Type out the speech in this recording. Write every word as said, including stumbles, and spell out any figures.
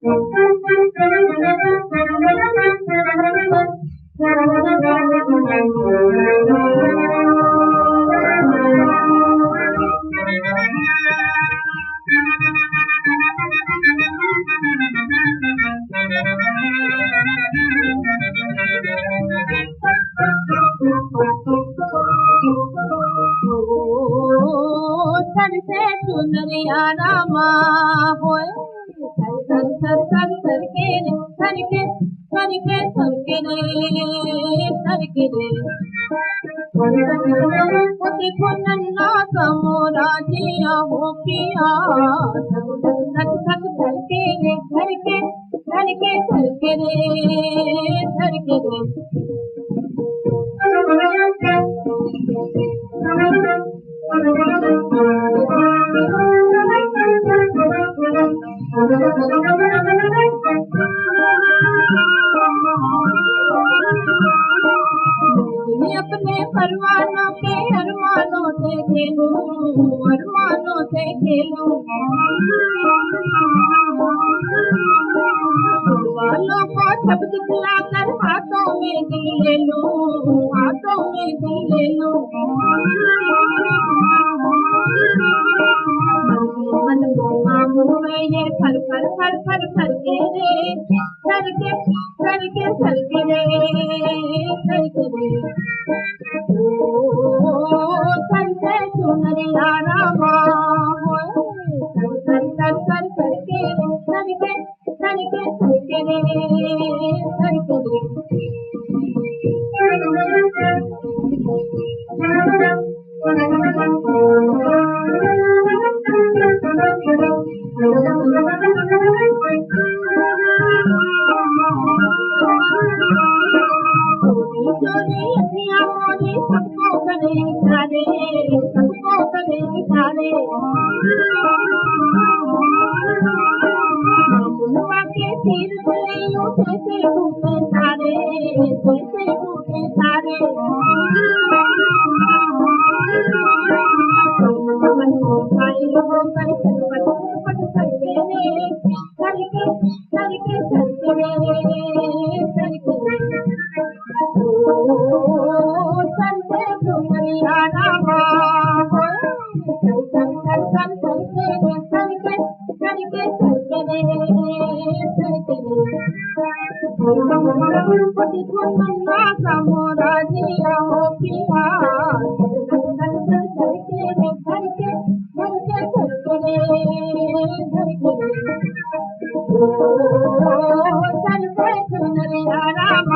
sir से चुनरिया रामा होए सर सर सर सर सर के रे सर के सर के सर के रे सर के रे ओ देखो नन्ना सा मोरा जिया हो पिया सर सर सर सर सर के रे सर के सर के सर के रे सर के रे अपने परवानों के अरमानों से खेलूं अरमानों से खेलूं वालों को सब दिखला कर हाथों में दिल ले लूं हाथों में दिल ले लूं मन में ये फर फर फर फर फर के रे फर के फर के फर के रे फर के रे ओ सर से चुनरिया रामा होए सर सर सर सर के रे सर के सर के सर के रे सर के रे सबको करे इशारे सबको करे इशारे मुआ के तीर गलियों से टूटे सारे से टूटे सारे भाई लोगों कर पट पट करके रे करके करके करके रे करके सर से चुनरिया रामा सर सर सर सर सर के रे सर के सर के सर के रे सर के रे देखो नन्ना सा मोरा जिया हो पिया सर सर सर सर के रे सर के सर के सर के रे सर के रे ओ सर से चुनरिया रामा